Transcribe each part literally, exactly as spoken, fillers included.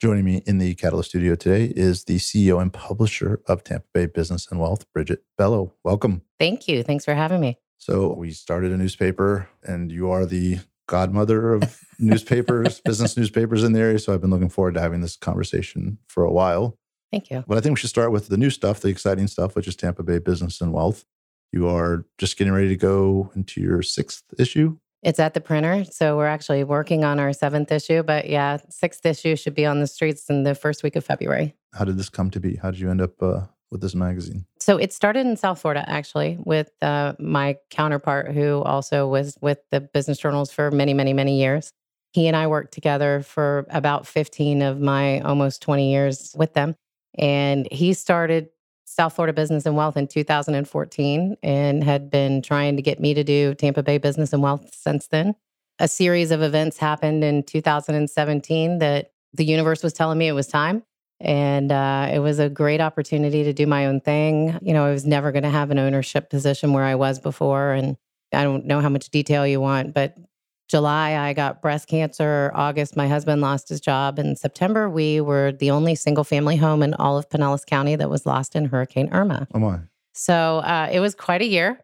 Joining me in the Catalyst studio today is the C E O and publisher of Tampa Bay Business and Wealth, Bridget Bello. Welcome. Thank you. Thanks for having me. So we started a newspaper and you are the godmother of newspapers, business newspapers in the area. So I've been looking forward to having this conversation for a while. Thank you. But I think we should start with the new stuff, the exciting stuff, which is Tampa Bay Business and Wealth. You are just getting ready to go into your sixth issue. It's at the printer. So we're actually working on our seventh issue. But yeah, sixth issue should be on the streets in the first week of February. How did this come to be? How did you end up uh, with this magazine? So it started in South Florida, actually, with uh, my counterpart, who also was with the business journals for many, many, many years. He and I worked together for about fifteen of my almost twenty years with them. And he started South Florida Business and Wealth in two thousand fourteen and had been trying to get me to do Tampa Bay Business and Wealth since then. A series of events happened in two thousand seventeen that the universe was telling me it was time. And uh, it was a great opportunity to do my own thing. You know, I was never going to have an ownership position where I was before. And I don't know how much detail you want, but July, I got breast cancer. August, my husband lost his job. In September, we were the only single family home in all of Pinellas County that was lost in Hurricane Irma. Oh my. So uh, it was quite a year.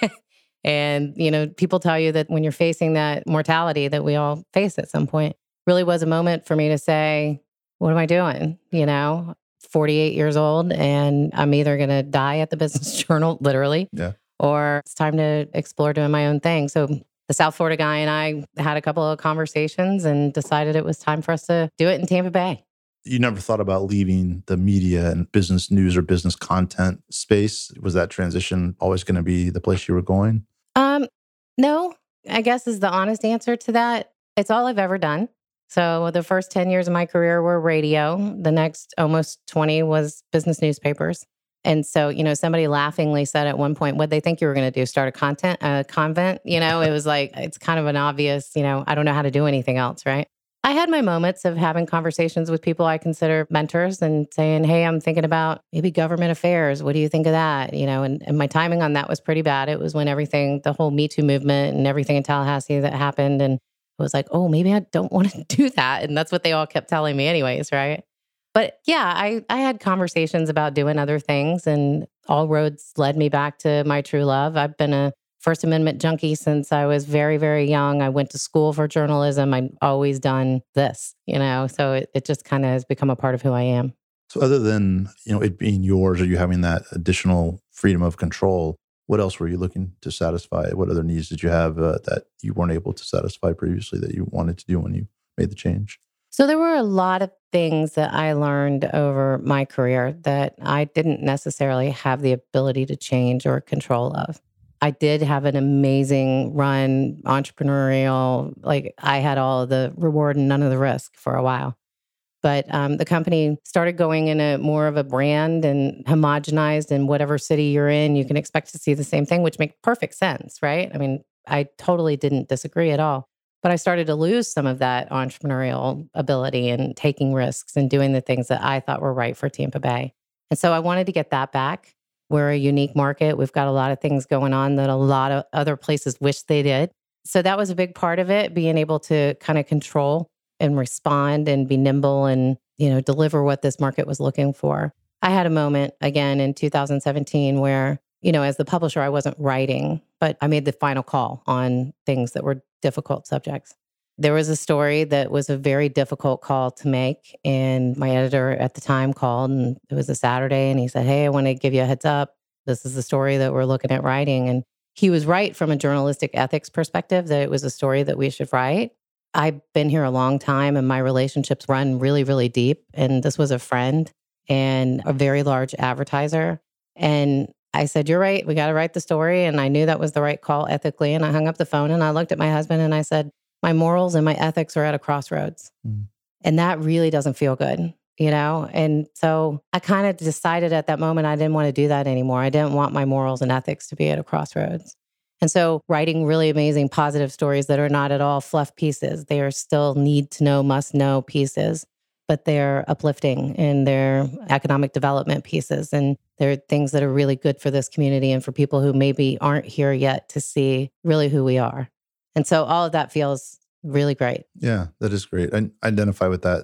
And, you know, people tell you that when you're facing that mortality that we all face at some point, really was a moment for me to say, what am I doing? You know, forty-eight years old, and I'm either going to die at the Business Journal, literally, Yeah. or it's time to explore doing my own thing. So the South Florida guy and I had a couple of conversations and decided it was time for us to do it in Tampa Bay. You never thought about leaving the media and business news or business content space? Was that transition always going to be the place you were going? Um, no, I guess is the honest answer to that. It's all I've ever done. So the first ten years of my career were radio. The next almost twenty was business newspapers. And so, you know, somebody laughingly said at one point, what they think you were going to do, start a content, a convent, you know, it was like, it's kind of an obvious, you know, I don't know how to do anything else, right? I had my moments of having conversations with people I consider mentors and saying, hey, I'm thinking about maybe government affairs. What do you think of that? You know, and, and my timing on that was pretty bad. It was when everything, the whole Me Too movement and everything in Tallahassee that happened. And it was like, oh, maybe I don't want to do that. And that's what they all kept telling me anyways, right? But yeah, I, I had conversations about doing other things, and all roads led me back to my true love. I've been a First Amendment junkie since I was very, very young. I went to school for journalism. I've always done this, you know, so it, it just kind of has become a part of who I am. So other than, you know, it being yours or you having that additional freedom of control, what else were you looking to satisfy? What other needs did you have uh, that you weren't able to satisfy previously that you wanted to do when you made the change? So there were a lot of things that I learned over my career that I didn't necessarily have the ability to change or control of. I did have an amazing run, entrepreneurial, like I had all of the reward and none of the risk for a while. But um, the company started going in a more of a brand and homogenized in whatever city you're in, you can expect to see the same thing, which makes perfect sense, right? I mean, I totally didn't disagree at all. But I started to lose some of that entrepreneurial ability and taking risks and doing the things that I thought were right for Tampa Bay. And so I wanted to get that back. We're a unique market. We've got a lot of things going on that a lot of other places wish they did. So that was a big part of it, being able to kind of control and respond and be nimble and, you know, deliver what this market was looking for. I had a moment again in two thousand seventeen where, you know, as the publisher, I wasn't writing, but I made the final call on things that were difficult subjects. There was a story that was a very difficult call to make. And my editor at the time called, and it was a Saturday, and he said, hey, I want to give you a heads up. This is the story that we're looking at writing. And he was right from a journalistic ethics perspective that it was a story that we should write. I've been here a long time and my relationships run really, really deep. And this was a friend and a very large advertiser. And I said, you're right. We got to write the story. And I knew that was the right call ethically. And I hung up the phone and I looked at my husband and I said, my morals and my ethics are at a crossroads. Mm. And that really doesn't feel good, you know? And so I kind of decided at that moment, I didn't want to do that anymore. I didn't want my morals and ethics to be at a crossroads. And so writing really amazing, positive stories that are not at all fluff pieces. They are still need to know, must know pieces, but they're uplifting and they're economic development pieces. And they're things that are really good for this community and for people who maybe aren't here yet to see really who we are. And so all of that feels really great. Yeah, that is great. I identify with that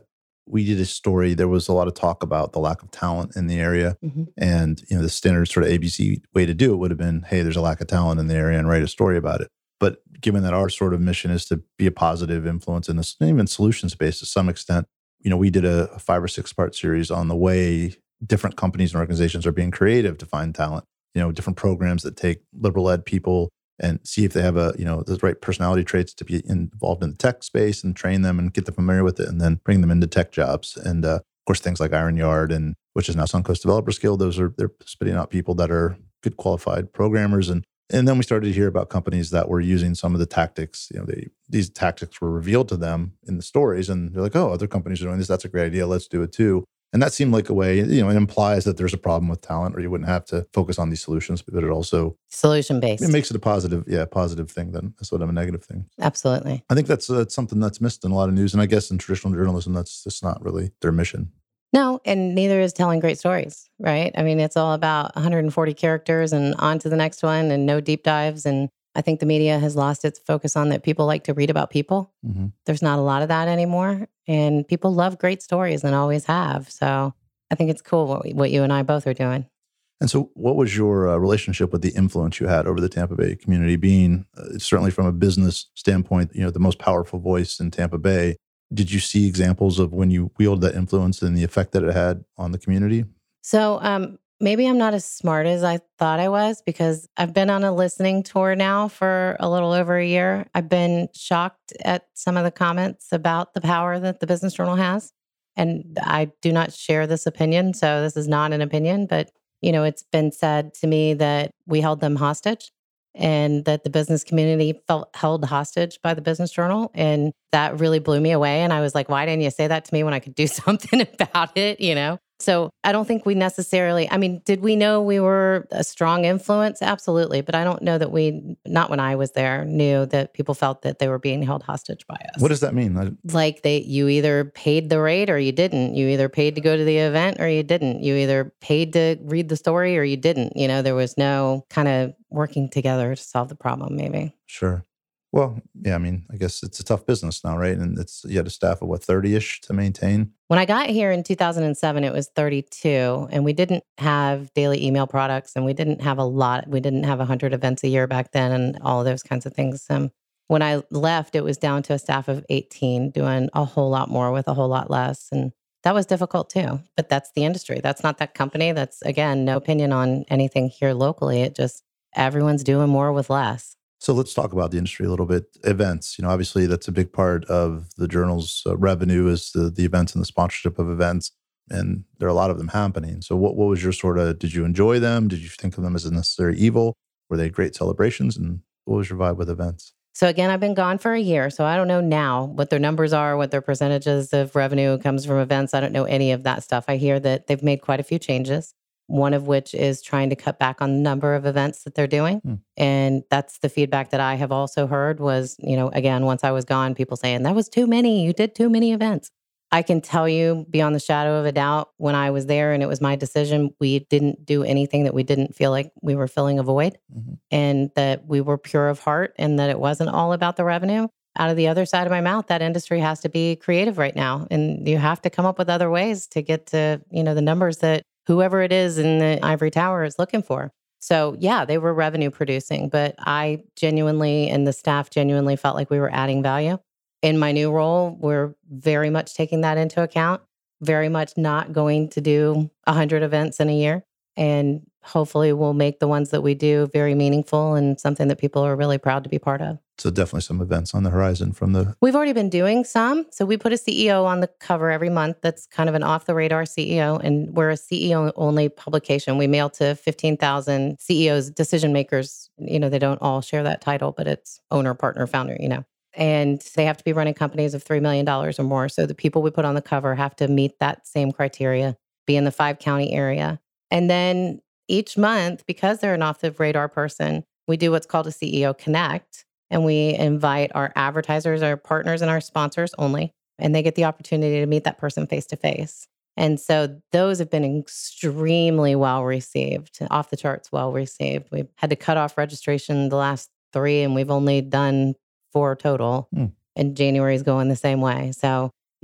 we did a story. There was a lot of talk about the lack of talent in the area. Mm-hmm. And, you know, the standard sort of A B C way to do it would have been, hey, there's a lack of talent in the area and write a story about it. But given that our sort of mission is to be a positive influence in this, even solutions-based to some extent, you know, we did a, a five or six part series on the way different companies and organizations are being creative to find talent. You know, different programs that take liberal ed people and see if they have a, you know, the right personality traits to be involved in the tech space and train them and get them familiar with it and then bring them into tech jobs. And uh, of course, things like Iron Yard and which is now Suncoast Developers Guild, those are, they're spitting out people that are good qualified programmers. And and then we started to hear about companies that were using some of the tactics. You know, they, these tactics were revealed to them in the stories and they're like, oh, other companies are doing this. That's a great idea. Let's do it too. And that seemed like a way, you know, it implies that there's a problem with talent or you wouldn't have to focus on these solutions, but it also solution-based. It makes it a positive, yeah, positive thing than sort of a negative thing. Absolutely. I think that's, uh, that's something that's missed in a lot of news. And I guess in traditional journalism, that's just not really their mission. No, and neither is telling great stories, right? I mean, it's all about one hundred forty characters and on to the next one and no deep dives. And I think the media has lost its focus on that people like to read about people. Mm-hmm. There's not a lot of that anymore. And people love great stories and always have. So I think it's cool what, we, what you and I both are doing. And so what was your uh, relationship with the influence you had over the Tampa Bay community, being uh, certainly from a business standpoint, you know, the most powerful voice in Tampa Bay? Did you see examples of when you wielded that influence and the effect that it had on the community? So um, maybe I'm not as smart as I thought I was because I've been on a listening tour now for a little over a year. I've been shocked at some of the comments about the power that the Business Journal has. And I do not share this opinion. So this is not an opinion, but you know, it's been said to me that we held them hostage and that the business community felt held hostage by the Business Journal. And that really blew me away. And I was like, why didn't you say that to me when I could do something about it, you know? So I don't think we necessarily, I mean, did we know we were a strong influence? Absolutely. But I don't know that we, not when I was there, knew that people felt that they were being held hostage by us. What does that mean? I... Like they, you either paid the rate or you didn't. You either paid to go to the event or you didn't. You either paid to read the story or you didn't. You know, there was no kind of working together to solve the problem, maybe. Sure. Well, yeah, I mean, I guess it's a tough business now, right? And it's you had a staff of what, thirty-ish to maintain? When I got here in two thousand seven, it was thirty-two, and we didn't have daily email products, and we didn't have a lot. We didn't have one hundred events a year back then and all of those kinds of things. Um, when I left, it was down to a staff of eighteen, doing a whole lot more with a whole lot less. And that was difficult too. But that's the industry. That's not that company. That's, again, no opinion on anything here locally. It just, everyone's doing more with less. So let's talk about the industry a little bit. Events, you know, obviously that's a big part of the journal's uh, revenue is the, the events and the sponsorship of events. And there are a lot of them happening. So what, what was your sort of, did you enjoy them? Did you think of them as a necessary evil? Were they great celebrations? And what was your vibe with events? So again, I've been gone for a year. So I don't know now what their numbers are, what their percentages of revenue comes from events. I don't know any of that stuff. I hear that they've made quite a few changes. One of which is trying to cut back on the number of events that they're doing. Mm. And that's the feedback that I have also heard was, you know, again, once I was gone, people saying, that was too many. You did too many events. I can tell you beyond the shadow of a doubt, when I was there and it was my decision, we didn't do anything that we didn't feel like we were filling a void mm-hmm. and that we were pure of heart and that it wasn't all about the revenue. Out of the other side of my mouth, that industry has to be creative right now. And you have to come up with other ways to get to, you know, the numbers that whoever it is in the ivory tower is looking for. So yeah, they were revenue producing, but I genuinely and the staff genuinely felt like we were adding value. In my new role, we're very much taking that into account, very much not going to do one hundred events in a year. And hopefully we'll make the ones that we do very meaningful and something that people are really proud to be part of. So definitely some events on the horizon from the... We've already been doing some. So we put a C E O on the cover every month. That's kind of an off-the-radar C E O. And we're a C E O-only publication. We mail to fifteen thousand C E Os, decision makers. You know, they don't all share that title, but it's owner, partner, founder, you know. And they have to be running companies of three million dollars or more. So the people we put on the cover have to meet that same criteria, be in the five-county area. And then each month, because they're an off-the-radar person, we do what's called a C E O Connect. And we invite our advertisers, our partners, and our sponsors only. And they get the opportunity to meet that person face-to-face. And so those have been extremely well received, off the charts well received. We've had to cut off registration the last three, and we've only done four total. Mm. And January is going the same way. So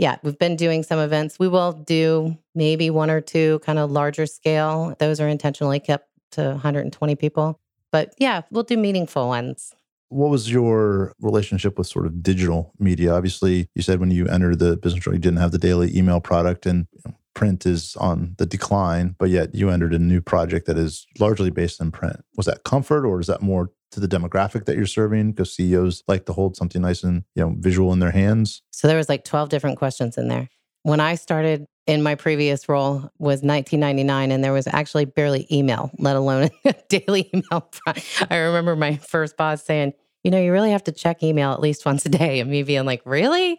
yeah, we've been doing some events. We will do maybe one or two kind of larger scale. Those are intentionally kept to one hundred twenty people. But yeah, we'll do meaningful ones. What was your relationship with sort of digital media? Obviously, you said when you entered the business world, you didn't have the daily email product, and you know, print is on the decline, but yet you entered a new project that is largely based in print. Was that comfort, or is that more to the demographic that you're serving? Because C E Os like to hold something nice and you know visual in their hands. So there was like twelve different questions in there. When I started in my previous role was nineteen ninety-nine, and there was actually barely email, let alone a daily email. I remember my first boss saying, you know, you really have to check email at least once a day. And me being like, really?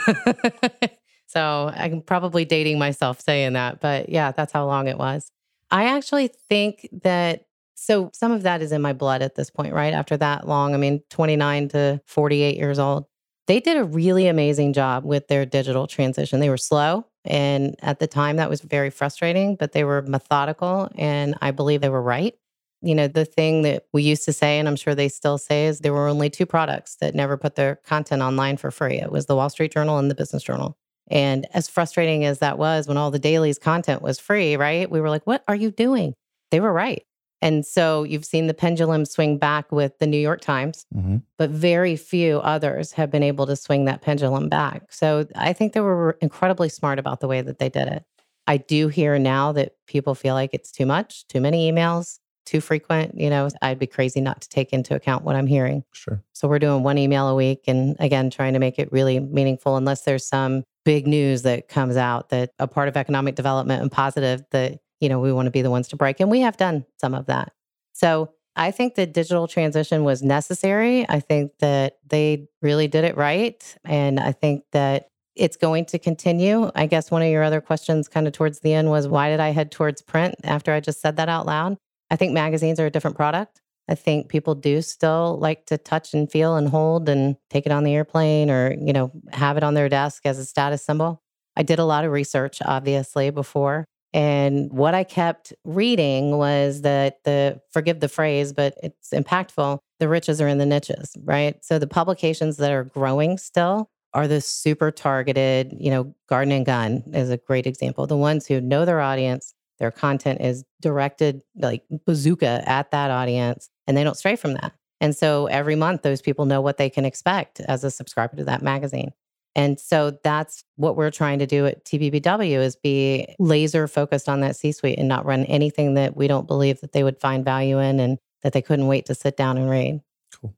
So I'm probably dating myself saying that. But yeah, that's how long it was. I actually think that, so some of that is in my blood at this point, right? After that long, I mean, twenty-nine to forty-eight years old. They did a really amazing job with their digital transition. They were slow. And at the time, that was very frustrating, but they were methodical. And I believe they were right. You know, the thing that we used to say, and I'm sure they still say, is there were only two products that never put their content online for free. It was the Wall Street Journal and the Business Journal. And as frustrating as that was when all the dailies content was free, right? We were like, what are you doing? They were right. And so you've seen the pendulum swing back with the New York Times, mm-hmm. but very few others have been able to swing that pendulum back. So I think they were incredibly smart about the way that they did it. I do hear now that people feel like it's too much, too many emails, too frequent. You know, I'd be crazy not to take into account what I'm hearing. Sure. So we're doing one email a week. And again, trying to make it really meaningful, unless there's some big news that comes out that a part of economic development and positive that, you know, we want to be the ones to break. And we have done some of that. So I think the digital transition was necessary. I think that they really did it right. And I think that it's going to continue. I guess one of your other questions kind of towards the end was, why did I head towards print after I just said that out loud? I think magazines are a different product. I think people do still like to touch and feel and hold and take it on the airplane, or, you know, have it on their desk as a status symbol. I did a lot of research, obviously, before. And what I kept reading was that the, forgive the phrase, but it's impactful, the riches are in the niches, right? So the publications that are growing still are the super targeted, you know, Garden and Gun is a great example. The ones who know their audience, their content is directed like bazooka at that audience, and they don't stray from that. And so every month, those people know what they can expect as a subscriber to that magazine. And so that's what we're trying to do at T B B W, is be laser focused on that C-suite and not run anything that we don't believe that they would find value in and that they couldn't wait to sit down and read. Cool.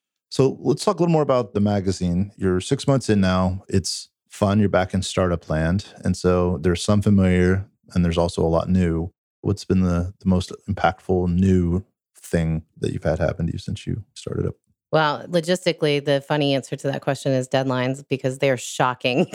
So let's talk a little more about the magazine. You're six months in now. It's fun. You're back in startup land. And so there's some familiar and there's also a lot new. What's been the, the most impactful new thing that you've had happen to you since you started up? Well, logistically, the funny answer to that question is deadlines, because they're shocking.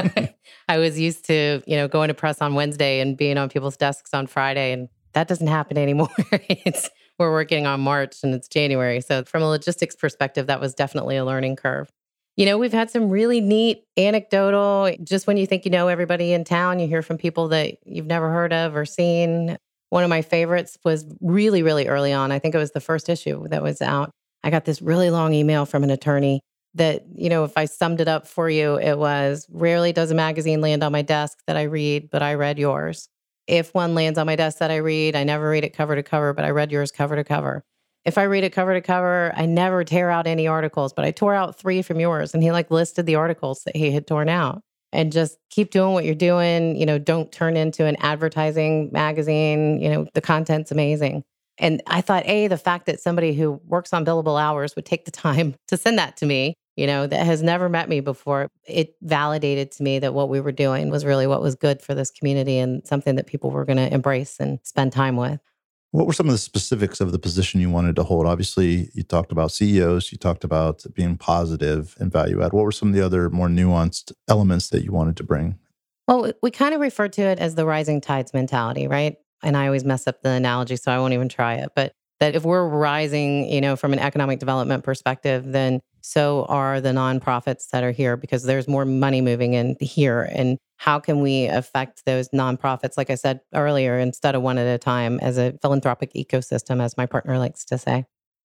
I was used to, you know, going to press on Wednesday and being on people's desks on Friday, and that doesn't happen anymore. It's, we're working on March and it's January. So from a logistics perspective, that was definitely a learning curve. You know, we've had some really neat anecdotal, just when you think you know everybody in town, you hear from people that you've never heard of or seen. One of my favorites was really, really early on. I think it was the first issue that was out. I got this really long email from an attorney that, you know, if I summed it up for you, it was, rarely does a magazine land on my desk that I read, but I read yours. If one lands on my desk that I read, I never read it cover to cover, but I read yours cover to cover. If I read it cover to cover, I never tear out any articles, but I tore out three from yours. And he like listed the articles that he had torn out. And just keep doing what you're doing. You know, don't turn into an advertising magazine. You know, the content's amazing. And I thought, A, the fact that somebody who works on billable hours would take the time to send that to me, you know, that has never met me before, it validated to me that what we were doing was really what was good for this community and something that people were going to embrace and spend time with. What were some of the specifics of the position you wanted to hold? Obviously, you talked about C E Os, you talked about being positive and value add. What were some of the other more nuanced elements that you wanted to bring? Well, we kind of refer to it as the rising tides mentality, right? And I always mess up the analogy, so I won't even try it. But that if we're rising, you know, from an economic development perspective, then so are the nonprofits that are here, because there's more money moving in here. And how can we affect those nonprofits, like I said earlier, instead of one at a time, as a philanthropic ecosystem, as my partner likes to say?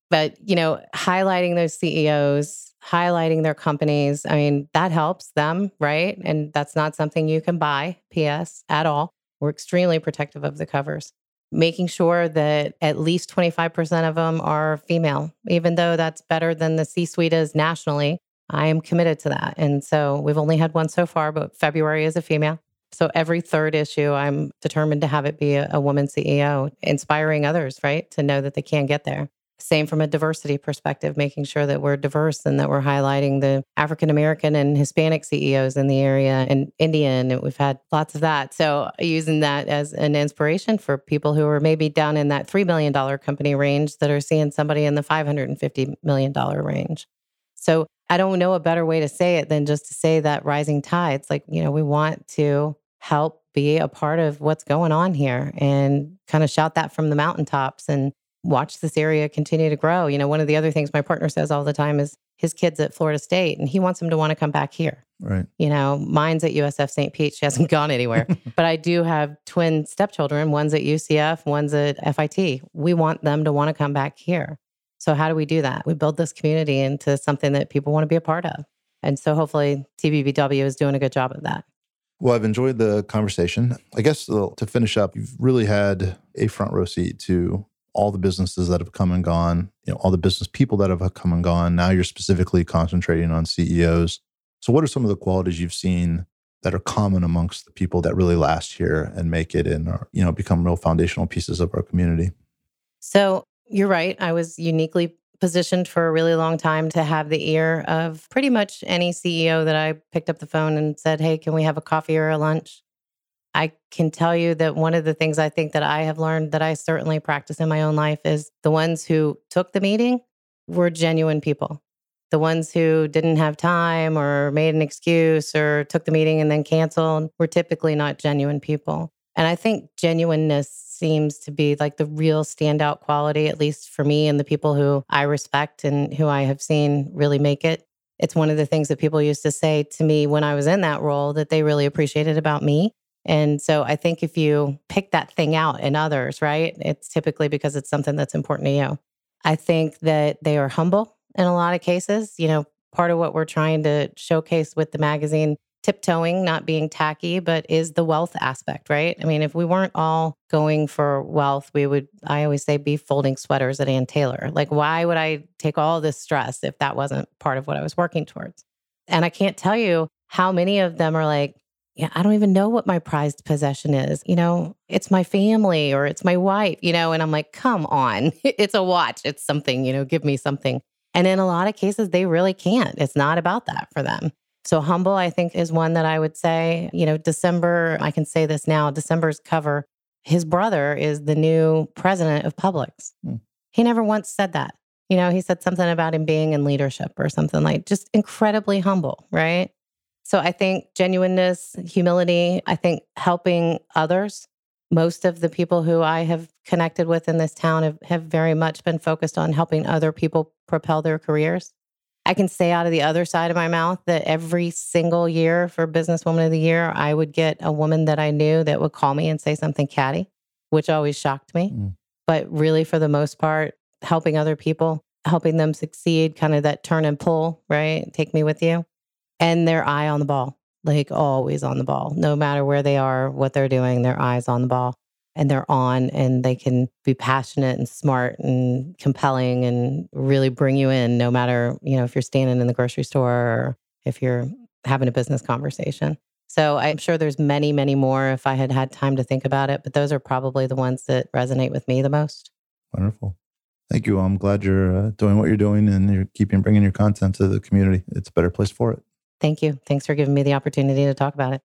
But, you know, highlighting those C E Os, highlighting their companies, I mean, that helps them, right? And that's not something you can buy, P S, at all. We're extremely protective of the covers. Making sure that at least twenty-five percent of them are female, even though that's better than the C-suite is nationally. I am committed to that. And so we've only had one so far, but February is a female. So every third issue, I'm determined to have it be a, a woman C E O, inspiring others, right, to know that they can get there. Same from a diversity perspective, making sure that we're diverse and that we're highlighting the African American and Hispanic C E Os in the area and Indian. And we've had lots of that. So using that as an inspiration for people who are maybe down in that three million dollars company range that are seeing somebody in the five hundred fifty million dollars range. So I don't know a better way to say it than just to say that rising tides, like, you know, we want to help be a part of what's going on here and kind of shout that from the mountaintops and watch this area continue to grow. You know, one of the other things my partner says all the time is his kid's at Florida State and he wants them to want to come back here. Right. You know, mine's at U S F Saint Pete. She hasn't gone anywhere. But I do have twin stepchildren. One's at U C F, one's at F I T. We want them to want to come back here. So how do we do that? We build this community into something that people want to be a part of. And so hopefully T B B W is doing a good job of that. Well, I've enjoyed the conversation. I guess uh, to finish up, you've really had a front row seat to all the businesses that have come and gone, you know, all the business people that have come and gone. Now you're specifically concentrating on C E Os. So what are some of the qualities you've seen that are common amongst the people that really last here and make it and are, you know, become real foundational pieces of our community? So you're right. I was uniquely positioned for a really long time to have the ear of pretty much any C E O that I picked up the phone and said, hey, can we have a coffee or a lunch? I can tell you that one of the things I think that I have learned that I certainly practice in my own life is the ones who took the meeting were genuine people. The ones who didn't have time or made an excuse or took the meeting and then canceled were typically not genuine people. And I think genuineness seems to be like the real standout quality, at least for me and the people who I respect and who I have seen really make it. It's one of the things that people used to say to me when I was in that role that they really appreciated about me. And so I think if you pick that thing out in others, right, it's typically because it's something that's important to you. I think that they are humble in a lot of cases. You know, part of what we're trying to showcase with the magazine, tiptoeing, not being tacky, but is the wealth aspect, right? I mean, if we weren't all going for wealth, we would, I always say, be folding sweaters at Ann Taylor. Like, why would I take all this stress if that wasn't part of what I was working towards? And I can't tell you how many of them are like, yeah, I don't even know what my prized possession is. You know, it's my family or it's my wife, you know, and I'm like, come on, it's a watch. It's something, you know, give me something. And in a lot of cases, they really can't. It's not about that for them. So humble, I think, is one that I would say, you know, December, I can say this now, December's cover, his brother is the new president of Publix. Hmm. He never once said that. You know, he said something about him being in leadership or something like just incredibly humble, right? So I think genuineness, humility, I think helping others. Most of the people who I have connected with in this town have, have very much been focused on helping other people propel their careers. I can say out of the other side of my mouth that every single year for Businesswoman of the Year, I would get a woman that I knew that would call me and say something catty, which always shocked me. Mm. But really, for the most part, helping other people, helping them succeed, kind of that turn and pull, right? Take me with you. And their eye on the ball, like always on the ball, no matter where they are, what they're doing, their eyes on the ball. And they're on and they can be passionate and smart and compelling and really bring you in no matter, you know, if you're standing in the grocery store or if you're having a business conversation. So I'm sure there's many, many more if I had had time to think about it, but those are probably the ones that resonate with me the most. Wonderful. Thank you. I'm glad you're uh, doing what you're doing and you're keeping bringing your content to the community. It's a better place for it. Thank you. Thanks for giving me the opportunity to talk about it.